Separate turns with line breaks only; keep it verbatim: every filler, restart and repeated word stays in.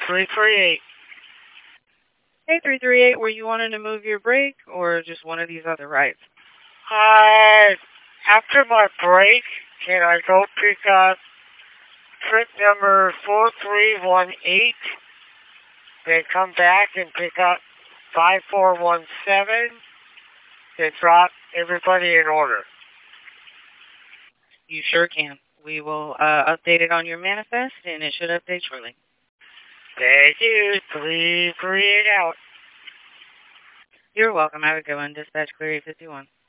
three three eight.
Hey, three three eight, were you wanting to move your break or just one of these other rides?
Uh, after my break, can I go pick up trip number four three one eight, then come back and pick up five four one seven, then drop everybody in order?
You sure can. We will uh, update it on your manifest, and it should update shortly.
Thank you. three three eight out.
You're welcome. Have a good one. Dispatch Clear eight fifty-one.